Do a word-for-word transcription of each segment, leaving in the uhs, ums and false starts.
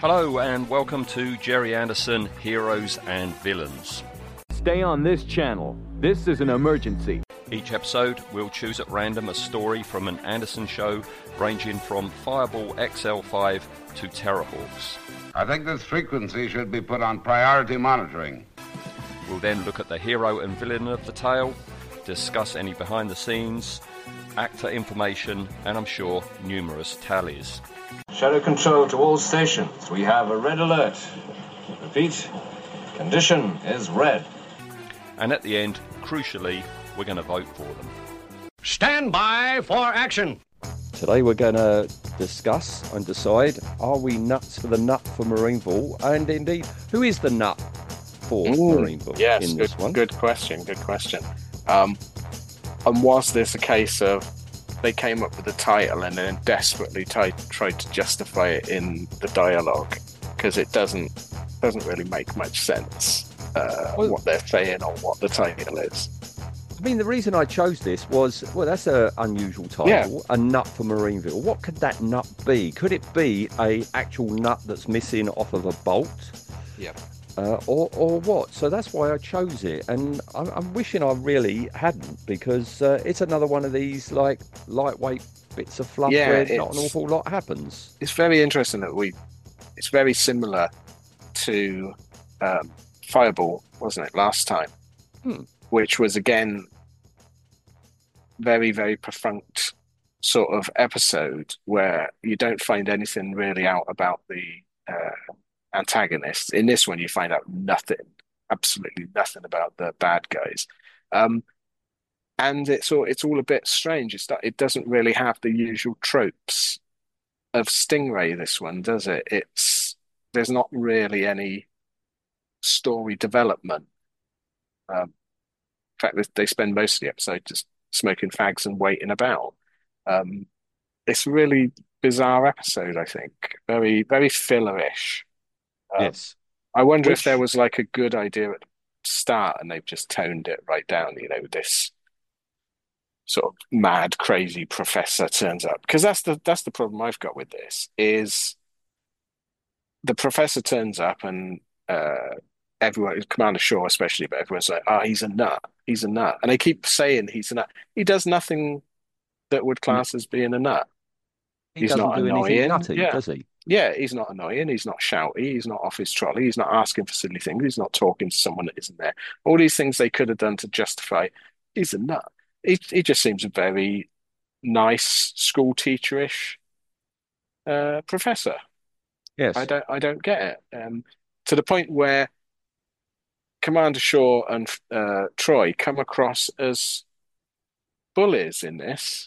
Hello and welcome to Gerry Anderson, Heroes and Villains. Stay on this channel. This is an emergency. Each episode, we'll choose at random a story from an Anderson show ranging from Fireball X L five to Terrorhawks. I think this frequency should be put on priority monitoring. We'll then look at the hero and villain of the tale, discuss any behind the scenes, actor information, and I'm sure numerous tallies. Shadow control to all stations. We have a red alert. Repeat, condition is red. And at the end, crucially, we're going to vote for them. Stand by for action. Today we're going to discuss and decide, are we nuts for the nut for Marineville? And indeed, who is the nut for Ooh, Marineville yes, in good, this one? Good question, good question. Um, and was this a case of they came up with the title and then desperately t- tried to justify it in the dialogue? Because it doesn't doesn't really make much sense uh, well, what they're saying or what the title is. I mean, the reason I chose this was, well, that's an unusual title, yeah. A nut for Marineville. What could that nut be? Could it be a actual nut that's missing off of a bolt? Yeah. Uh, or, or what? So that's why I chose it, and I'm, I'm wishing I really hadn't, because uh, it's another one of these like lightweight bits of fluff yeah, where not an awful lot happens. It's very interesting that we. It's very similar to um, Fireball, wasn't it, last time? Hmm. Which was again very, very perfunct sort of episode where you don't find anything really out about the uh, antagonists. In this one, you find out nothing, absolutely nothing about the bad guys. Um, and it's all, it's all a bit strange. It's that it doesn't really have the usual tropes of Stingray, this one, does it? It's there's not really any story development. Um, in fact, they spend most of the episode just smoking fags and waiting about. Um, it's a really bizarre episode, I think. Very, very fillerish. Um, yes. I wonder Which... if there was like a good idea at the start and they've just toned it right down, you know, this sort of mad, crazy professor turns up. Because that's the that's the problem I've got with this, is the professor turns up and uh, everyone, Commander Shaw especially, but everyone's like, oh, he's a nut. He's a nut. And they keep saying he's a nut. He does nothing that would class as being a nut. He he's doesn't not do annoying. anything nutty, yeah. does he? Yeah, he's not annoying. He's not shouty. He's not off his trolley. He's not asking for silly things. He's not talking to someone that isn't there. All these things they could have done to justify he's a nut. He, he just seems a very nice school teacherish uh, professor. Yes. I don't I don't get it. Um, to the point where Commander Shaw and uh, Troy come across as bullies in this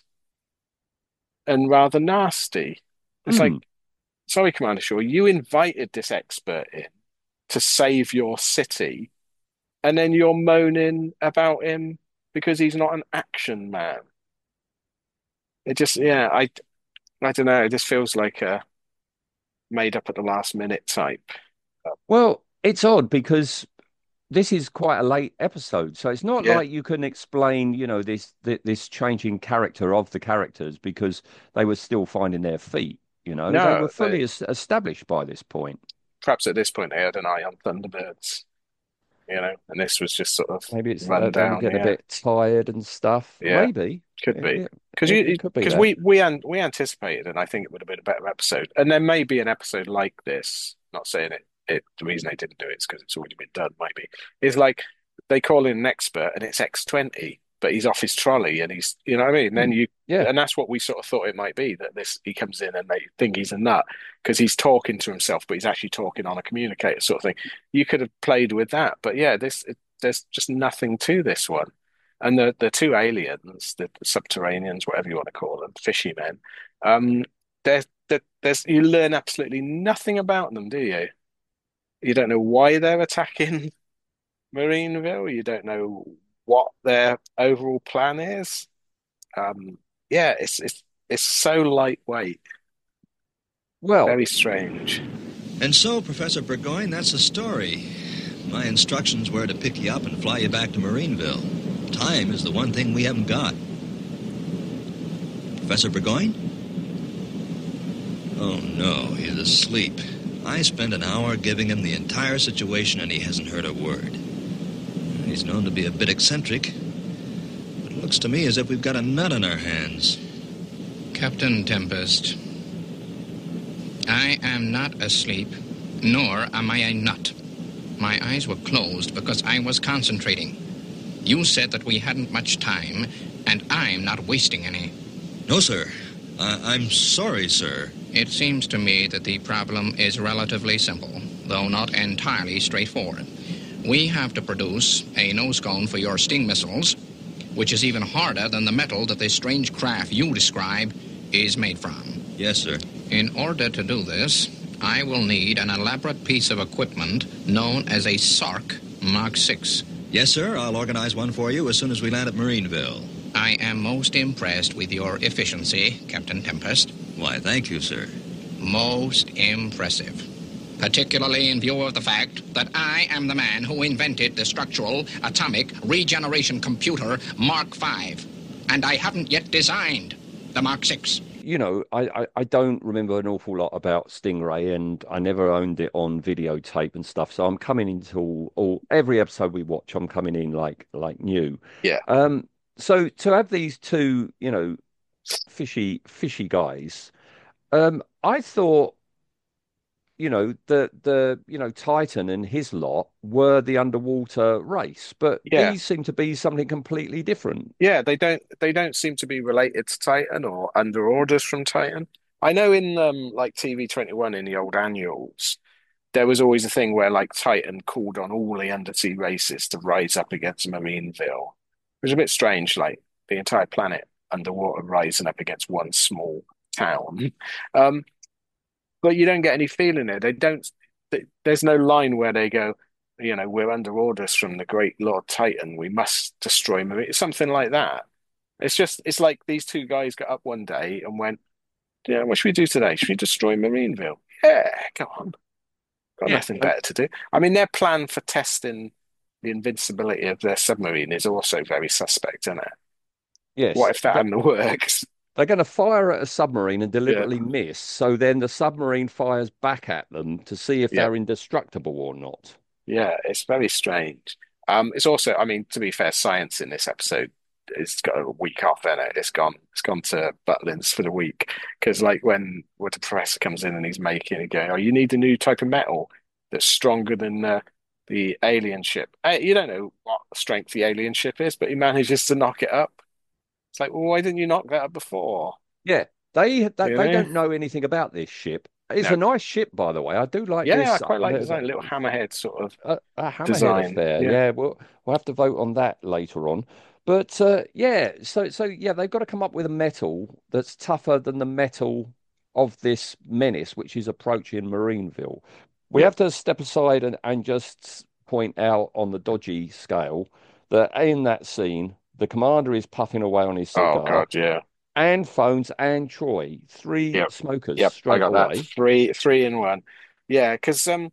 and rather nasty. It's Mm. like, sorry, Commander Shaw, you invited this expert in to save your city, and then you're moaning about him because he's not an action man. It just, yeah, I, I don't know. It just feels like a made up at the last minute type. Well, it's odd because this is quite a late episode, so it's not Yeah. like you can explain, you know, this th- this changing character of the characters because they were still finding their feet. You know, No, they were fully they- es- established by this point. Perhaps at this point they had an eye on Thunderbirds, you know, and this was just sort of Maybe it's run uh, they were down. getting Yeah. a bit tired and stuff. Yeah. Maybe Could be. Yeah, Because it- you, it could be because that. we we an, we anticipated, and I think it would have been a better episode. And there may be an episode like this. Not saying it. It the reason they didn't do it is because it's already been done. Might be. Is like they call in an expert, and it's X twenty, but he's off his trolley, and he's you know what I mean. And then you Yeah. and that's what we sort of thought it might be, that this he comes in and they think he's a nut because he's talking to himself, but he's actually talking on a communicator sort of thing. You could have played with that, but yeah, this it, there's just nothing to this one. And the the two aliens, the subterraneans, whatever you want to call them, fishy men, um, they're, they're, there's you learn absolutely nothing about them, do you? You don't know why they're attacking Marineville. You don't know what their overall plan is. Um, yeah, it's it's it's so lightweight, Well, very strange. And so, Professor Burgoyne, that's the story. My instructions were to pick you up and fly you back to Marineville. Time is the one thing we haven't got. Professor Burgoyne? Oh, no, he's asleep. I spent an hour giving him the entire situation, and he hasn't heard a word. He's known to be a bit eccentric, but it looks to me as if we've got a nut on our hands. Captain Tempest, I am not asleep, nor am I a nut. My eyes were closed because I was concentrating. You said that we hadn't much time, and I'm not wasting any. No, sir. I- I'm sorry, sir. It seems to me that the problem is relatively simple, though not entirely straightforward. We have to produce a nose cone for your Sting missiles, which is even harder than the metal that this strange craft you describe is made from. Yes, sir. In order to do this, I will need an elaborate piece of equipment known as a S A R C Mark six. Yes, sir. I'll organize one for you as soon as we land at Marineville. I am most impressed with your efficiency, Captain Tempest. Why, thank you, sir. Most impressive. Particularly in view of the fact that I am the man who invented the structural atomic regeneration computer Mark five. And I haven't yet designed the Mark six. You know, I, I, I don't remember an awful lot about Stingray, and I never owned it on videotape and stuff. So I'm coming into all, all every episode we watch, I'm coming in like like new. Yeah. Um. So to have these two, you know, fishy fishy guys, um, I thought, you know, the the you know Titan and his lot were the underwater race, but Yeah. these seem to be something completely different. Yeah, they don't they don't seem to be related to Titan or under orders from Titan. I know in um like T V twenty-one in the old annuals, there was always a thing where like Titan called on all the undersea races to rise up against Marineville. It was a bit strange, like the entire planet underwater rising up against one small town. Um, but you don't get any feeling there. They don't. th- There's no line where they go, you know, we're under orders from the great Lord Titan. We must destroy Marine. Something like that. It's just, it's like these two guys got up one day and went, yeah, what should we do today? Should we destroy Marineville? Yeah, come on. Got Yeah. nothing better to do. I mean, their plan for testing the invincibility of their submarine is also very suspect, isn't it? Yes. What if that They- hadn't worked? They're going to fire at a submarine and deliberately miss, so then the submarine fires back at them to see if Yeah. they're indestructible or not. Yeah, it's very strange. Um, it's also, I mean, to be fair, science in this episode it's got a week off in it. It's gone, it's gone to Butlins for the week because, like, when when the professor comes in and he's making it, going, "Oh, you need a new type of metal that's stronger than uh, the alien ship." Uh, you don't know what strength the alien ship is, but he manages to knock it up. It's like, well, why didn't you knock that up before? Yeah, they they, they Really? don't know anything about this ship. It's No. a nice ship, by the way. I do like Yeah, this. I quite like uh, the design, little hammerhead sort of. a, a hammerhead design, affair. yeah. Yeah, we'll we'll have to vote on that later on. But uh, yeah, so so yeah, they've got to come up with a metal that's tougher than the metal of this menace, which is approaching Marineville. We Yeah. have to step aside and, and just point out on the dodgy scale that in that scene, the commander is puffing away on his cigar, Oh God, yeah. and phones and Troy, three Yep. smokers Yep, I straight got away. that. Three, three in one. Yeah, because um,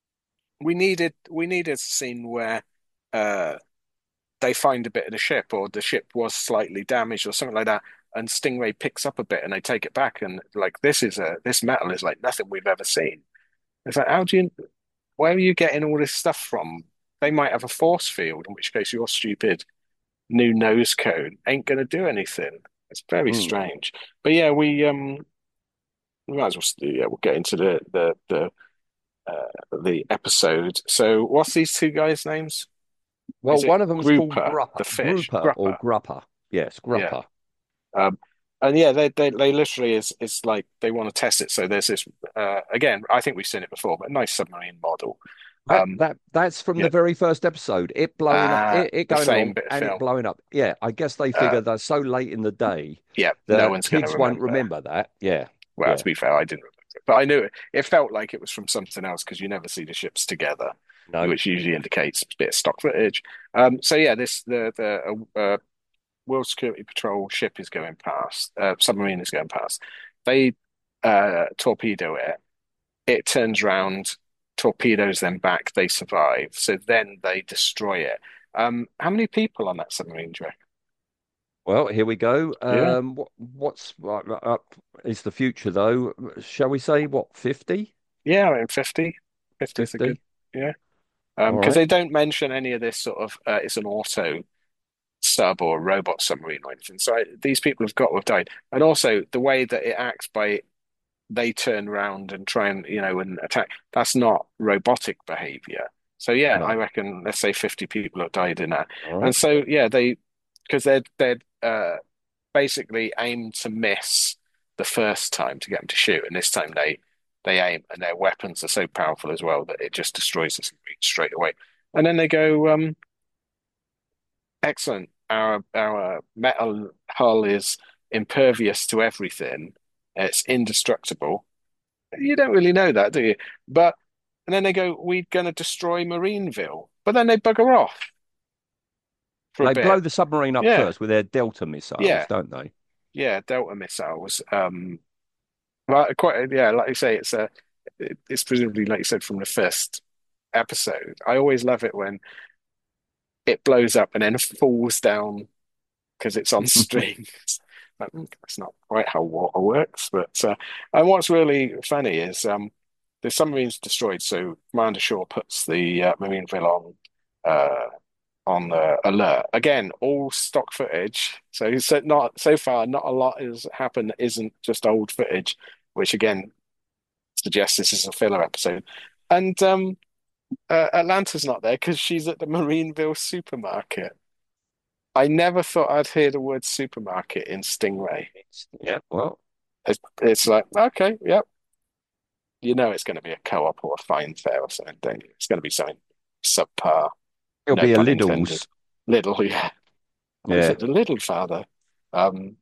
we needed we needed a scene where uh they find a bit of the ship, or the ship was slightly damaged, or something like that, and Stingray picks up a bit, and they take it back, and like this is a this metal is like nothing we've ever seen. It's like, how do you, where are you getting all this stuff from? They might have a force field, in which case your stupid new nose cone ain't going to do anything. It's very Hmm. strange. But yeah, we um. We might as well, yeah, we'll get into the the the uh, the episode. So, what's these two guys' names? Well, Is it one of them's called grouper, Grupper, the fish? Grouper or Grupper. Grupper. Yes, Grupper. Um, and yeah, they they they literally is is like they want to test it. So there's this uh, again. I think we've seen it before, but nice submarine model. That, Um, that that's from yeah. the very first episode. It blowing Ah, up, it, it the going same along bit of and film. it blowing up. Yeah, I guess they Uh, figure they're so late in the day yeah, that no one's going kids to won't remember. remember that. Yeah, Well, yeah. to be fair, I didn't remember it, but I knew it. It felt like it was from something else because you never see the ships together, No, which usually indicates a bit of stock footage. Um, so yeah, this the the uh, uh, World Security Patrol ship is going past, uh, submarine is going past. They uh, torpedo it. It turns round, torpedoes them back. They survive. So then they destroy it. Um, how many people on that submarine, do you reckon? well, here we go. Yeah. Um, what, what's uh, uh, is the future though? Shall we say what fifty? Yeah, I mean fifty. fifty is a good, fifty? yeah. Um, All because right. they don't mention any of this sort of uh, it's an auto sub or a robot submarine or anything. So I, these people have got to have died. And also the way that it acts by they turn around and try and, you know, and attack, that's not robotic behavior. So yeah, I No. reckon let's say fifty people have died in that. All And right. so yeah, they because they're they're uh basically aim to miss the first time to get them to shoot, and this time they they aim, and their weapons are so powerful as well that it just destroys us straight away. And then they go, um, excellent. Our our metal hull is impervious to everything. It's indestructible. You don't really know that, do you? But and then they go, we're going to destroy Marineville, but then they bugger off for a They blow bit. the submarine up Yeah, first with their Delta missiles, yeah, don't they? yeah. Delta missiles. Um, well, quite yeah. Like you say, it's a it, it's presumably like you said from the first episode. I always love it when it blows up and then falls down because it's on strings. Like, mm, that's not quite how water works. But uh, and what's really funny is um, the submarine's destroyed, so Commander Shaw puts the uh, Marineville on uh, on the alert again. All stock footage. So he said not so far. Not a lot has happened that isn't just old footage, which again suggests this is a filler episode. And um, uh, Atlanta's not there because she's at the Marineville supermarket. I never thought I'd hear the word supermarket in Stingray. Yeah, well, It's, it's like, okay, yep. You know it's going to be a co-op or a fine fare or something, don't you? It's going to be something subpar, it'll no be a pun intended. Lidl's. Little, yeah. What is Yeah, it? The Little Father. Um,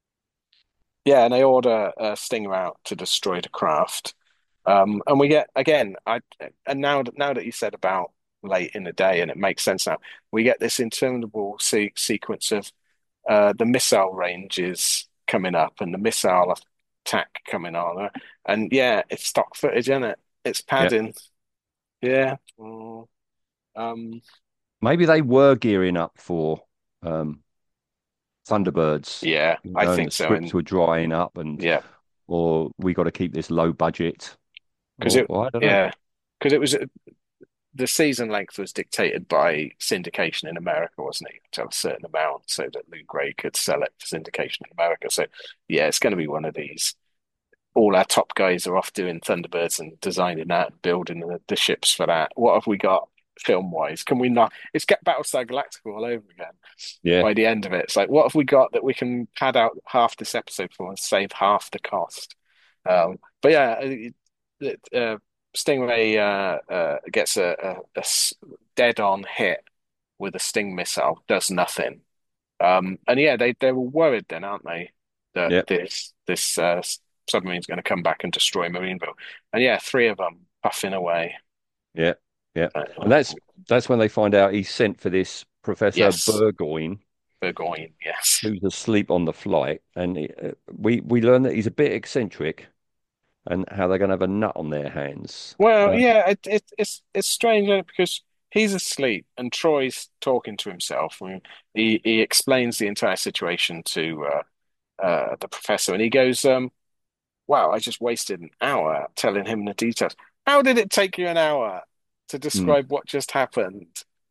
yeah, and they order a Stinger out to destroy the craft. Um, and we get again, I and now that now that you said about late in the day, and it makes sense now, we get this interminable se sequence of uh, the missile ranges coming up and the missile attack coming on, and yeah, it's stock footage, isn't it? It's yeah. padding, yeah. Mm, um, Maybe they were gearing up for um, Thunderbirds. yeah, You I know, and think the so, scripts and were drying up, and yeah, or we got to keep this low budget, because or, it, or I don't know. yeah, because it was the season length was dictated by syndication in America, wasn't it? To have a certain amount so that Lou Gray could sell it for syndication in America. So, yeah, it's going to be one of these. All our top guys are off doing Thunderbirds and designing that, and building the, the ships for that. What have we got film wise? Can we not? It's get Battlestar Galactica all over again Yeah, by the end of it. It's like, what have we got that we can pad out half this episode for and save half the cost? Um, but yeah, it, it, uh, Stingray uh, uh, gets a, a, a dead-on hit with a Sting missile, does nothing. Um, and yeah, they they were worried then, aren't they, that yeah, this this uh, submarine's going to come back and destroy Marineville? And yeah, three of them puffing away. yeah, yeah. Uh, And that's that's when they find out he's sent for this Professor yes, Burgoyne, Burgoyne. Yes. who's asleep on the flight, and he, uh, we we learn that he's a bit eccentric, and how they're going to have a nut on their hands. Well, Uh, yeah, it, it, it's it's strange, isn't it? Because he's asleep and Troy's talking to himself. And he he explains the entire situation to uh, uh, the professor, and he goes, um, "Wow, I just wasted an hour telling him the details. How did it take you an hour to mm, describe what just happened?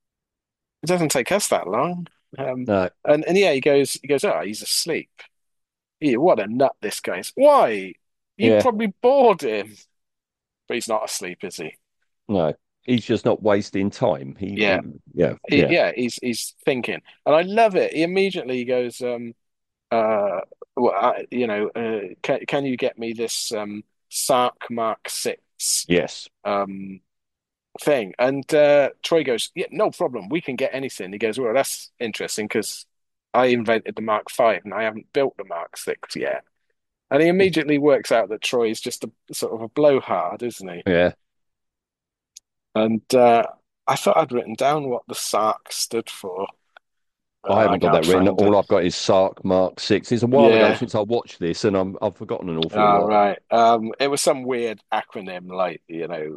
It doesn't take us that long." Um, no, and and yeah, he goes he goes, "Oh, he's asleep. Yeah, what a nut this guy is. Why? You yeah, probably bored him, but he's not asleep, is he?" no. He's just not wasting time. He, Yeah. he yeah, He, yeah, yeah, he's he's thinking, and I love it. He immediately goes, um, uh, well, I, you know, uh, can can you get me this um Sark Mark Six yes, um thing? And uh, Troy goes, yeah, no problem. We can get anything. He goes, well, that's interesting because I invented the Mark Five and I haven't built the Mark Six yet. And he immediately works out that Troy is just a sort of a blowhard, isn't he? yeah. And uh, I thought I'd written down what the Sark stood for. I Uh, I haven't got can't that written. find All it. I've got is Sark Mark Six. It's a while ago Yeah. since I watched this, and I'm I've forgotten an awful All lot. right. Um, it was some weird acronym, like, you know,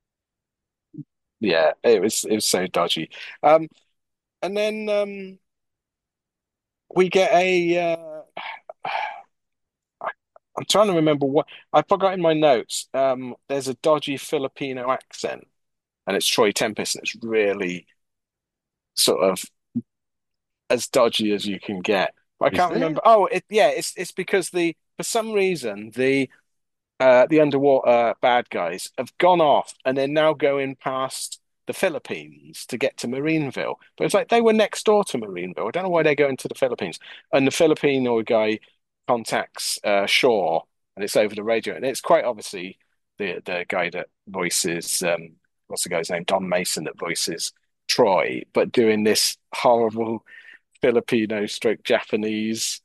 yeah, it was it was so dodgy. Um, and then um, we get a uh, I'm trying to remember what I forgot in my notes. Um, there's a dodgy Filipino accent, and it's Troy Tempest, and it's really sort of as dodgy as you can get. But I Is can't there? remember. Oh, it yeah, it's it's because the for some reason the uh the underwater bad guys have gone off and they're now going past the Philippines to get to Marineville. But it's like they were next door to Marineville. I don't know why they're going to the Philippines. And the Filipino guy contacts uh, Shaw, and it's over the radio, and it's quite obviously the the guy that voices um what's the guy's name? Don Mason that voices Troy, but doing this horrible Filipino stroke Japanese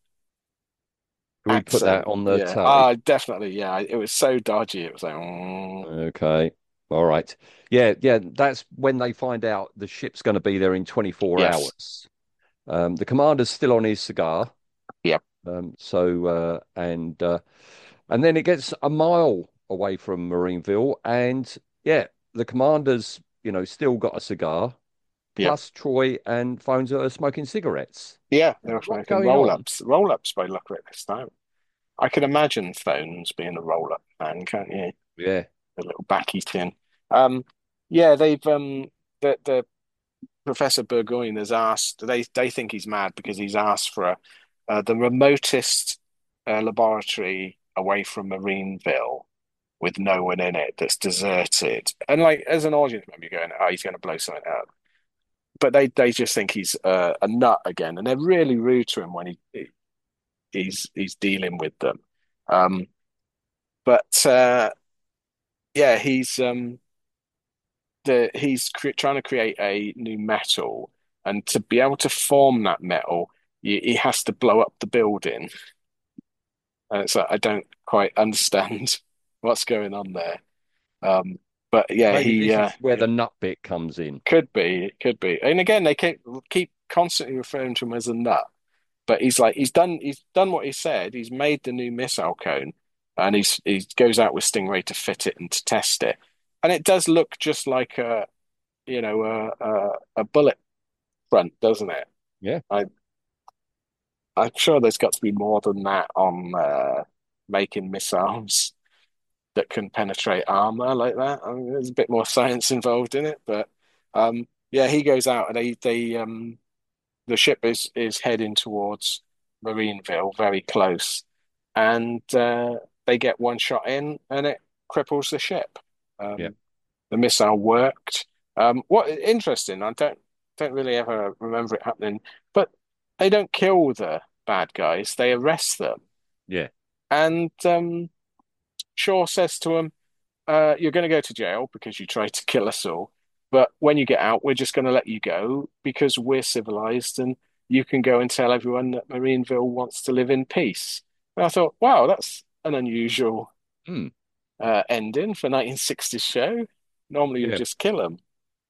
Can we put that accent. on the Yeah. tally? Ah, definitely. Yeah. It was so dodgy. It was like, mm, Okay. All right. Yeah, yeah, that's when they find out the ship's going to be there in twenty-four yes. hours. Um, the commander's still on his cigar. Yep. Um, so uh, and uh, and then it gets a mile away from Marineville, and yeah, the commander's, you know, still got a cigar, Yep. plus Troy and phones are smoking cigarettes. Yeah. They were What's making going roll on? ups. Roll ups by look at it this time. I can imagine phones being a roll up man, can't you? Yeah. The little backy tin. Um, yeah, they've um the the Professor Burgoyne has asked. They they think he's mad because he's asked for a, uh, the remotest uh, laboratory away from Marineville with no one in it that's deserted. And like as an audience member, you're going, "Oh, he's going to blow something up." But they they just think he's uh, a nut again, and they're really rude to him when he, he he's he's dealing with them. Um, but uh, yeah, he's um the he's cre trying to create a new metal, and to be able to form that metal, he, he has to blow up the building. And it's like I don't quite understand what's going on there. Um, but yeah, Maybe he this uh, is where the nut bit comes in. could be, it could be. And again, they keep keep constantly referring to him as a nut. But he's like he's done he's done what he said. He's made the new missile cone, and he's he goes out with Stingray to fit it and to test it, and it does look just like a you know a a, a bullet front, doesn't it? Yeah. I I'm sure there's got to be more than that on uh, making missiles that can penetrate armor like that. I mean, there's a bit more science involved in it, but um, yeah, he goes out and they they um the ship is is heading towards Marineville, very close, and uh, they get one shot in, and it cripples the ship. Yeah. Um, the missile worked. Um, what interesting? I don't don't really ever remember it happening, but they don't kill the bad guys; they arrest them, Yeah. and um, Shaw says to him, uh, "You're going to go to jail because you tried to kill us all." But when you get out, we're just going to let you go because we're civilized and you can go and tell everyone that Marineville wants to live in peace. And I thought, wow, that's an unusual Hmm. uh, ending for nineteen sixties show. Normally you Yeah. just kill them.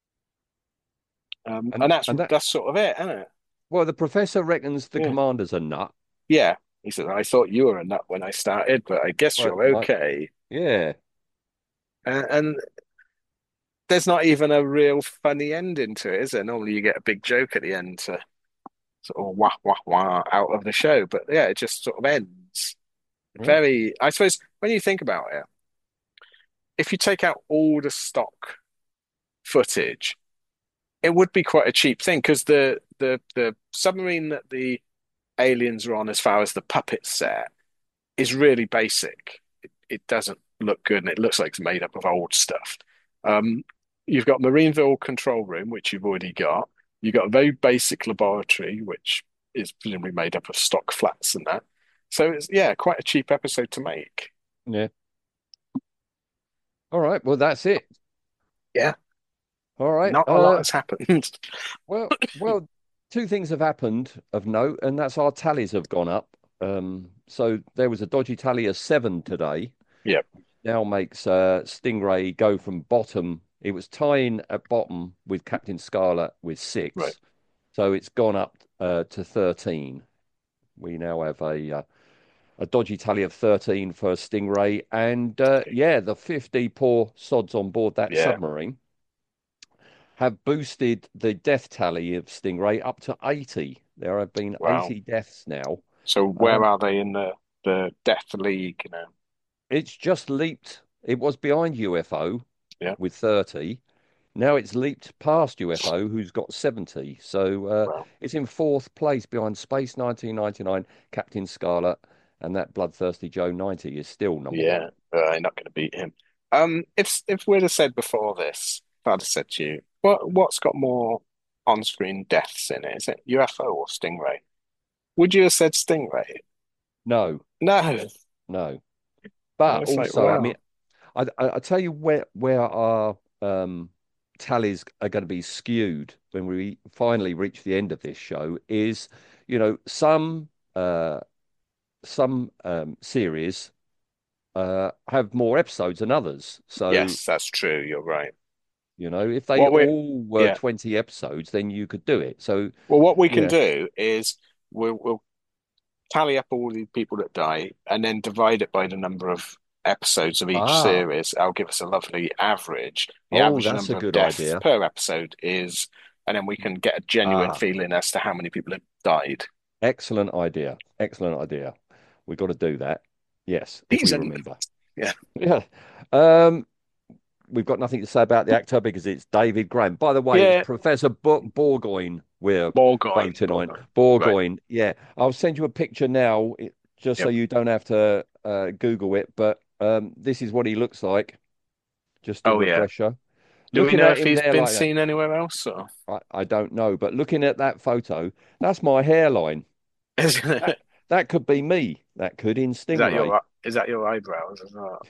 Um, And and that's and that that's sort of it, isn't it? well, the professor reckons the Yeah. commander's a nut. Yeah. He said, I thought you were a nut when I started, but I guess Well, you're like, okay. yeah. Uh, and there's not even a real funny ending to it, is there? Normally you get a big joke at the end to sort of wah wah wah out of the show. But yeah, it just sort of ends. Yeah. Very, I suppose, when you think about it, if you take out all the stock footage, it would be quite a cheap thing because the the the submarine that the aliens are on, as far as the puppet set, is really basic. It, it doesn't look good, and it looks like it's made up of old stuff. Um, you've got Marineville control room, which you've already got. You've got a very basic laboratory, which is presumably made up of stock flats and that. So it's yeah, quite a cheap episode to make. Yeah. All right. Well, that's it. Yeah, All right. not a lot Uh, has happened. well, well, two things have happened of note, and that's our tallies have gone up. Um, so there was a dodgy tally of seven today. Yep. Now makes uh, Stingray go from bottom. It was tying at bottom with Captain Scarlet with Right. six. So it's gone up uh, to thirteen. We now have a uh, a dodgy tally of thirteen for Stingray. And uh, Okay. yeah, the fifty poor sods on board that Yeah. submarine have boosted the death tally of Stingray up to eighty. There have been Wow. eighty deaths now. So where Um, are they in the the Death League, you know. It's just leaped. It was behind U F O Yeah. with thirty. Now it's leaped past U F O, who's got seventy. So uh, Well, it's in fourth place behind Space nineteen ninety-nine, Captain Scarlet, and that bloodthirsty Joe ninety is still number yeah, one. uh, you're not going to beat him. Um, if if we'd have said before this, if I'd have said to you, what what's got more on-screen deaths in it? Is it U F O or Stingray? Would you have said Stingray? No, No. no. And But it's like, also, I mean, wow. I, I, I tell you where where our um, tallies are going to be skewed when we finally reach the end of this show is, you know, some uh, some um, series uh, have more episodes than others. So, Yes, that's true. You're right. you know, if they What we all were yeah. twenty episodes, then you could do it. So, Well, what we can yeah. do is we'll we'll tally up all the people that die and then divide it by the number of episodes of each Ah, series. That'll give us a lovely average. The oh, average that's a number of good deaths idea. per episode is, and then we can get a genuine Ah, feeling as to how many people have died. excellent idea. Excellent idea. We've got to do that. Yes, if we Easily. remember. Yeah. Yeah. Um, we've got nothing to say about the actor because it's David Graham. By the way, it's Yeah. Professor Bo Borgoyne we're Borgoyne. voting on. Borgoyne. Right. Borgoyne. Yeah. I'll send you a picture now, it- just so Yep. you don't have to uh, Google it. But um, this is what he looks like. Just a Oh yeah. refresher. Do we Looking know at if him he's there been like that, seen anywhere else or I, I don't know. But looking at that photo, that's my hairline. is, That, that could be me. That could in is that Stingray. your is that your eyebrows as well?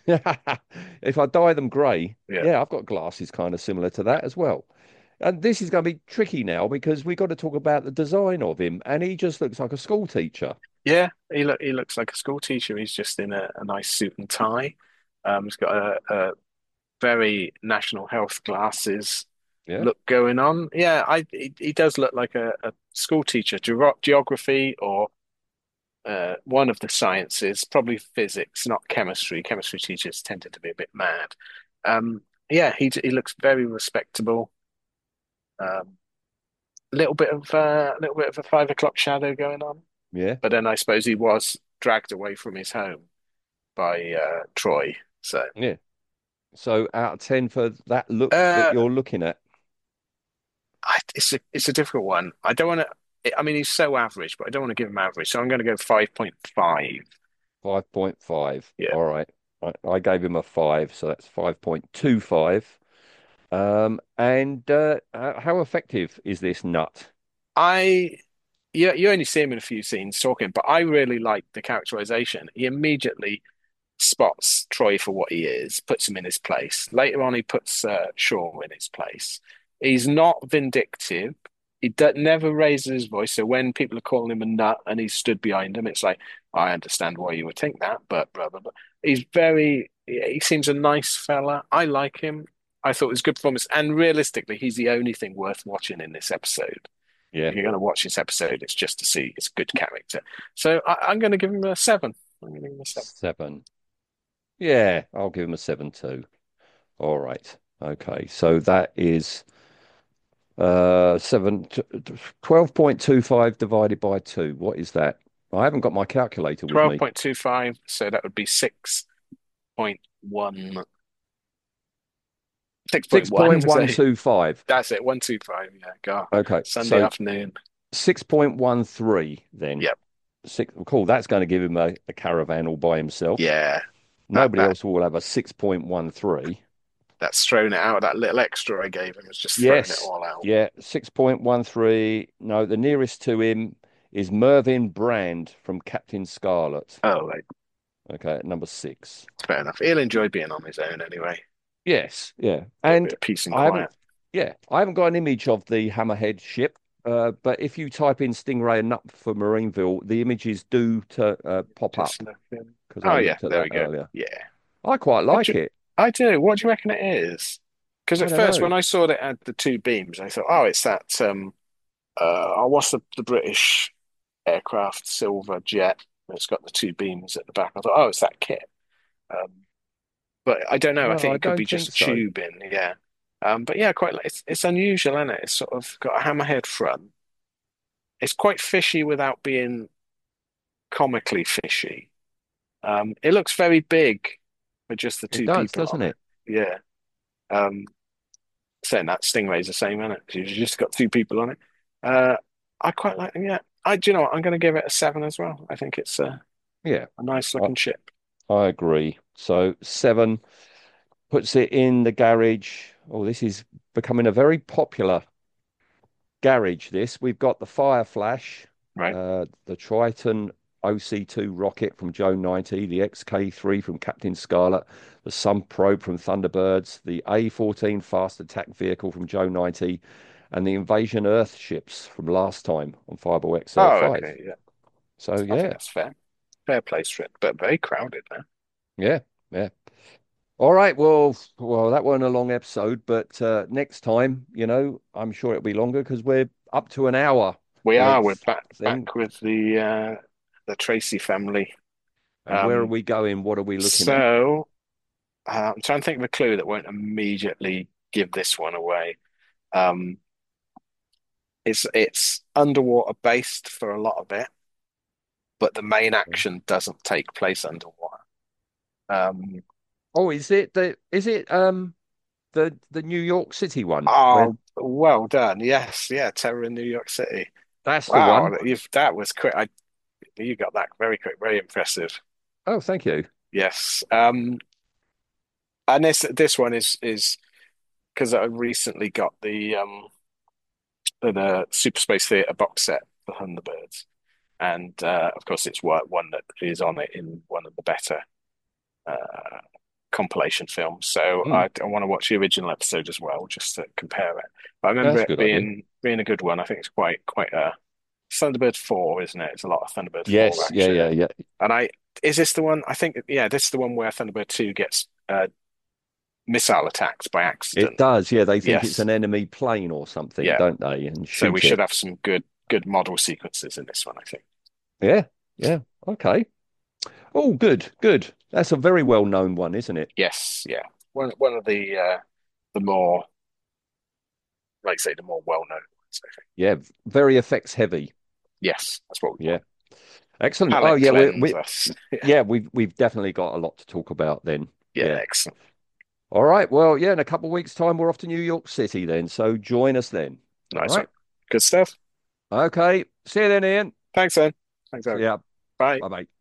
If I dye them grey, Yeah. yeah, I've got glasses kind of similar to that as well. And this is going to be tricky now because we've got to talk about the design of him, and he just looks like a school teacher. Yeah, he look he looks like a school teacher. He's just in a, a nice suit and tie. Um, he's got a, a very national health glasses Yeah. look going on. Yeah, I he, he does look like a, a school teacher, Geog geography or uh, one of the sciences, probably physics, not chemistry. Chemistry teachers tended to be a bit mad. Um, yeah, he he looks very respectable. Um, a little bit of uh, a little bit of a five o'clock shadow going on. Yeah. But then I suppose he was dragged away from his home by uh, Troy. So Yeah. So out of ten for that look that uh, you're looking at. I, it's a it's a difficult one. I don't want to. I mean, he's so average, but I don't want to give him average. So I'm going to go five point five. five point five. Yeah, All right. I, I gave him a five, so that's five point two five. Um, and uh, uh, how effective is this nut? I you you only see him in a few scenes talking, but I really like the characterization. He immediately spots Troy for what he is, puts him in his place. Later on, he puts uh, Shaw in his place. He's not vindictive. He d never raises his voice. So when people are calling him a nut and he's stood behind him, it's like, I understand why you would think that, but blah, blah, blah. He's very, he seems a nice fella. I like him. I thought it was a good performance. And realistically, he's the only thing worth watching in this episode. Yeah. If you're going to watch this episode, it's just to see his good character. So I, I'm going to give him a seven. I'm going to give him a seven. Seven. Yeah, I'll give him a seven too. All right. Okay. So that is uh seven twelve point two five divided by two. What is that? I haven't got my calculator with twelve me. point two five, so that would be six point one. six point one. six point one two five. That's it, one two five. Yeah, God. Okay. Sunday So afternoon. six point one three then. Yep. Six, cool. That's going to give him a, a caravan all by himself. Yeah. Nobody that, that, else will have a six point one three. That's thrown it out. That little extra I gave him was just throwing it Yes. all out. Yeah. six point one three. No, the nearest to him is Mervyn Brand from Captain Scarlet. Oh, right. Okay, at number six. Fair enough. He'll enjoy being on his own anyway. Yes. Yeah. A And bit of peace and I haven't, quiet. yeah, I haven't got an image of the Hammerhead ship. Uh, but if you type in Stingray and Nut for Marineville, the images do to uh, pop Just up. looking. Because Oh, I yeah. looked at There that we go. earlier. Yeah. I quite What like do you- it. I do. What do you reckon it is? Because I at don't first, know. when I saw that it had the two beams, I thought, oh, it's that. Um, uh, oh, what's the, the British aircraft silver jet? It's got the two beams at the back. I thought, oh, it's that kit. Um, but I don't know. I No, think I it could be don't just think so. tubing. Yeah. Um, but yeah, quite. Like, it's it's unusual, isn't it? It's sort of got a hammerhead front. It's quite fishy without being comically fishy. Um, it looks very big with just the It two does, people doesn't on it. it? Yeah. Um, saying that Stingray's the same, isn't it? 'Cause you've just got two people on it. Uh, I quite like them. Yeah. I, do you know what? I'm going to give it a seven as well. I think it's a, Yeah, a nice I, looking ship. I agree. So seven puts it in the garage. Oh, this is becoming a very popular garage. This we've got the Fire Flash, Right. uh, the Triton O C two rocket from Joe ninety, the X K three from Captain Scarlet, the Sun Probe from Thunderbirds, the A fourteen fast attack vehicle from Joe ninety, and the Invasion Earth ships from last time on Fireball Oh, X L five. okay. Yeah. So I think yeah, that's fair. Fair place for it, but very crowded now. yeah, yeah. All right, well, well, that wasn't a long episode, but uh, next time, you know, I'm sure it'll be longer because we're up to an hour We are. We're length back thing. back with the uh, the Tracy family. And where are Um, we going? What are we looking at? so uh, I'm trying to think of a clue that won't immediately give this one away. Um, it's it's underwater based for a lot of it, but the main action doesn't take place underwater. Um, Oh, is it the is it um the the New York City one where oh, well done. Yes, yeah, Terror in New York City. that's the Wow, one? you've that was quick. I you got that very quick, very impressive. Oh, thank you. Yes. Um, and this this one is is because I recently got the um the, the Super Space Theater box set for Thunderbirds, and uh, of course it's one one that is on it in one of the better uh, compilation films. So Hmm, I, I want to watch the original episode as well, just to compare it. But I remember that's a it good idea. being being a good one. I think it's quite quite a Thunderbird four, isn't it? It's a lot of Thunderbird four Yes, yeah, action. yeah, yeah. And I is this the one? I think yeah, this is the one where Thunderbird two gets uh, missile attacked by It accident. does. Yeah, they think it's Yes, an enemy plane or something, yeah. don't they? And So we shoot should it. have some good good model sequences in this one, I think. Yeah, yeah. Okay. Oh, good, good. That's a very well known one, isn't it? Yes, yeah. One one of the uh, the more like I say the more well known ones, I think. Yeah, very effects heavy. Yes, that's what we Yeah, want. excellent. Oh, Palette yeah, we cleanse we us. Yeah, yeah, we've we've definitely got a lot to talk about then. yeah, Yeah. excellent. All right. Well, yeah, in a couple of weeks' time, we're off to New York City then. So join us then. All Nice one. right. Good stuff. Okay. See you then, Ian. Thanks, then. Thanks, See Eric. ya. Bye. Bye bye.